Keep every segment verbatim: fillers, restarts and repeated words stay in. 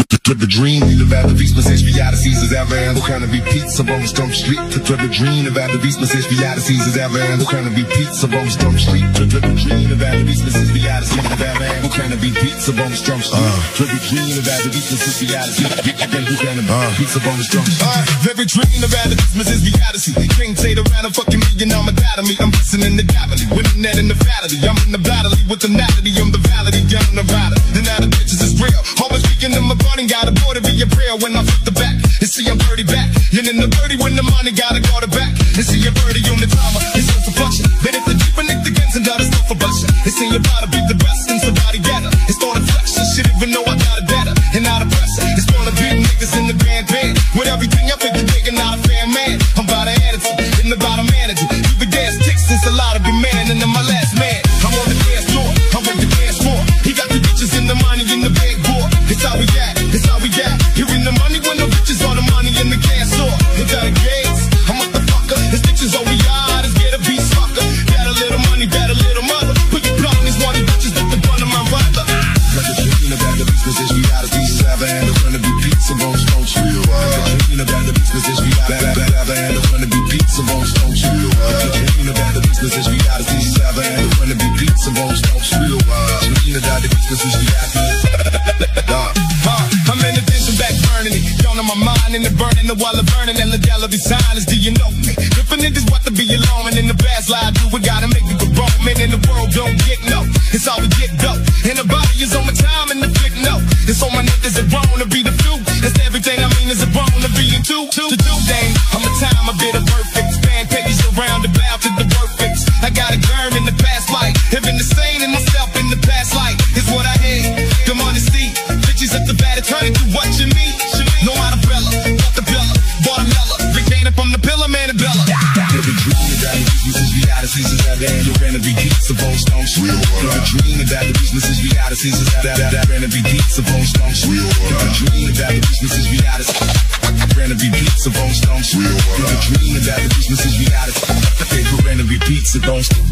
To the dream, the värld visst, man ses vi hade Caesars även. Då kan det bli pizza på Storm Street. To the dream, the värld visst, man ses vi hade Caesars även. Då kan det bli pizza på Storm Street. To the dream, the värld visst, man ses vi hade Caesars även. Då kan det bli pizza på Storm Street. To the dream, the värld visst, man ses vi hade Caesars även. Då kan det bli pizza på Storm Street. Every dream, the värld visst, man ses vi hade Caesars. Can't say the round a fucking million, I'm a dad of me. I'm missing in the gravity, winning that in the fatality. I'm in the battle with the nality, I'm the validity, I'm the rider. The now the bitches is real. Always speaking in my body, got a boy to be a prayer when I flip the back. And see I'm dirty back. And in the birdie when the money gotta go to back. And see a birdie on the timer, it's just a function. Then if the deep and the guns and dot is stuff for busting. And see you about to be the best and somebody better. It's all the flex and shit, even though I got it better. And not a pressure. It's gonna be niggas in the band band. With everything up in the dick and not a fan man. I'm about to attitude, and about a manager. You been gas ticks since a lot of be man, and then my last man. I'm on the dance floor, I'm on the dance floor. He got the bitches in the money in the big board. It's how we got, it's how we got. Here in the money when the bitches are the money in the gas store. They got a gates, I'm a motherfucker. This bitches all we are, let's get a beat sucker. Got a little money, got a little mother. Put your blood in these money bitches with the bun of my brother. Like a dream about the business is we out of these seven. And it's gonna be pizza rolls, don't you? Like a dream about the business is we out of these seven. And it's gonna be pizza rolls, don't you? Like a dream about the business is we out of these seven. And it's gonna be pizza rolls, don't you? Dream about the business is we out of these seven. I'm in the dancing back burning it. Down on my mind in the burning, the while of burning. And the gala be silence, do you know me? If a niggas want to be alone, and in the past life, do we gotta make it go wrong. Man, in the world don't get no. It's all we get though. And the body is on my time and the flick no. It's on my niggas that wrong to be the few. That's everything I mean is a wrong to be in two. To do thing, I'm a time, a bit of perfect. Span pages around the bow to the perfects. I got a germ in the past life. Have been the same in myself in the past life. It's what I hate. Come on and see. Bitches at the batter turning to watching me. No umbrella, got the Bella, bought a Mella. Big Dana from the pillar, man, and Bella. Every dream about the business is reality. You're gonna be geeks of old stones. Every dream about the business is reality. You're gonna be geeks of old stones. Every dream about the business is reality. You're gonna be geeks of old stones. Every dream about the business is reality. You're gonna be geeks of old stones.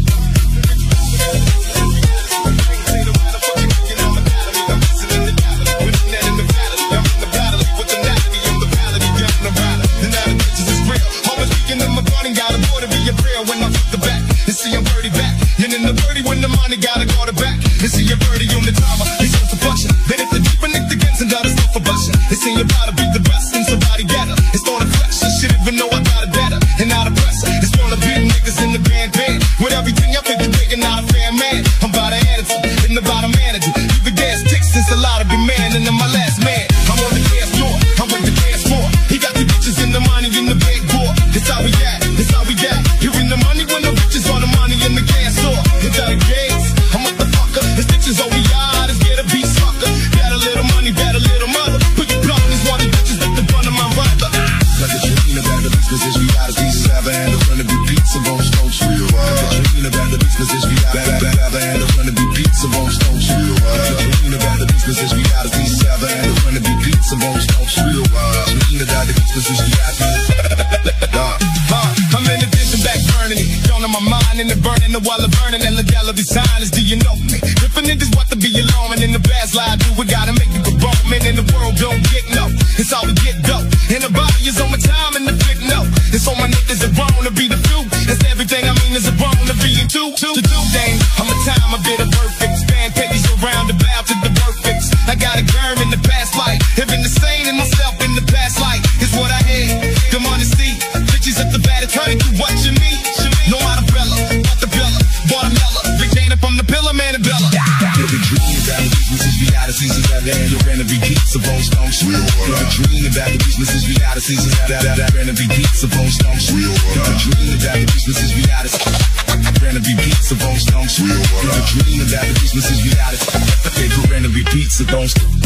Gotta go to back. They see your birdie on the timer. It's just a function. Then if the deep and the guns and got a stuff for busting. They see you about to be the best and somebody better. It's all the flesh and shit, even though I got it better. And not a pressure. It's gonna be niggas in the band band. With everything up in the dick and not a fan man. I'm about to attitude and about a manager. You the gas ticks since a lot of be man, and then my last man. I'm on the dance floor. I'm with the dance floor. He got the bitches in the money in the big board. It's how we got. It's how we got. Here in the money when the bitches on the money in the gas store. It's out of gates. This bitches all we are, let's get a beat sucker. Got a little money, got a little mother. Put your blood in these wanted bitches with the bun of my brother. Like a dream about the business is we out of these seven. And it's gonna be pizza rolls, don't you? Like a dream about the business is we out of these seven. And it's gonna be pizza rolls, don't you? Like a dream about the business is we out of these seven. And it's gonna be pizza rolls, don't you? Dream about the business is we out of these seven. I'm in the ditch and back burning it. Down on my mind in the burning, the while of burning. And the gala be silence, do you know me? If a niggas want to be alone, and in the past life, do we gotta make it go wrong. Man, in the world don't get no. It's all we get though. And the body is on my time and the flick no. It's on my niggas that wrong to be the few. That's everything I mean is a wrong to be in two. To do things, I'm a time, a bit of perfect. Span pages around the bow to the perfects. I got a germ in the past life. Have been the same in myself in the past life. It's what I hate. Come on and see. Bitches at the batter turning to watching me. No umbrella, got the Bella, bought a Mella. Big Dana from the pillar, man, and Bella. Every dream about the business is reality. You're gonna be geeks of old stones. Every dream about the business is reality. You're gonna be geeks of old stones. Every dream about the business is reality. You're gonna be geeks of old stones. Every dream about the business is reality. You're gonna be geeks of old stones.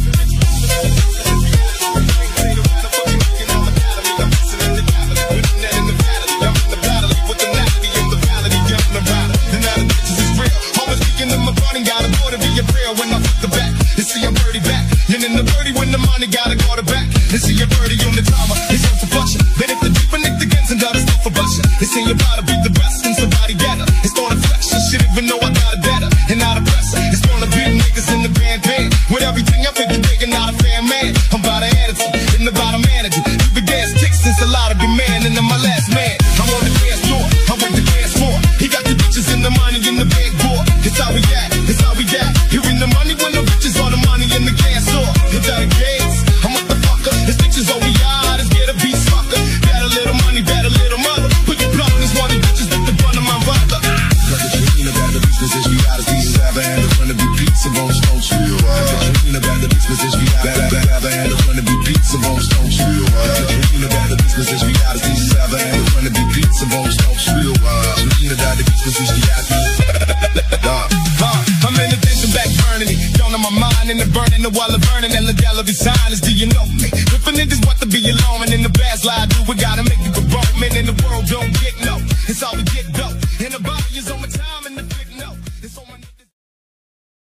Got a boy to be a prayer when I flip the back. They see I'm birdie back. And in the birdie when the money gotta go to back. They see a birdie on the timer. It's just a function. Then if the deep and the guns and got a stuff for busting. They see you about to be the best and somebody better. It's all the flesh and shit, even though I got it better. And not a pressure. It's gonna be niggas in the band band. With everything up in the big and not a fan. man. I'm about to attitude, and about a manager. You been gas tick since a lot of demand, and I'm my last man. I'm on the dance floor, I'm with the dance floor. He got the bitches and the money in the big board. It's how we at, it's how we at. You in the money when the bitches on the money in the gas store. Hit out the gates, I'm a motherfucker. His bitches all we are, let's get a beat sucker. Got a little money, got a little mother. Put your blood in this one, bitches with the bun of my brother. Cause the dream about the beats, is reality is ever and it's gonna be pizza bones, don't you? Cause the dream about the beats, is reality ever and it's gonna be pizza bones, don't you? Cause the dream about the beats, is reality is ever and it's gonna be pizza bones, don't you? The dream about the beats, is reality. I'm in the dancing back burning it, down on my mind in the burning, the while of burning, and the gallery sign is, do you know me? If a niggas want to be alone and in the bad slide, do it.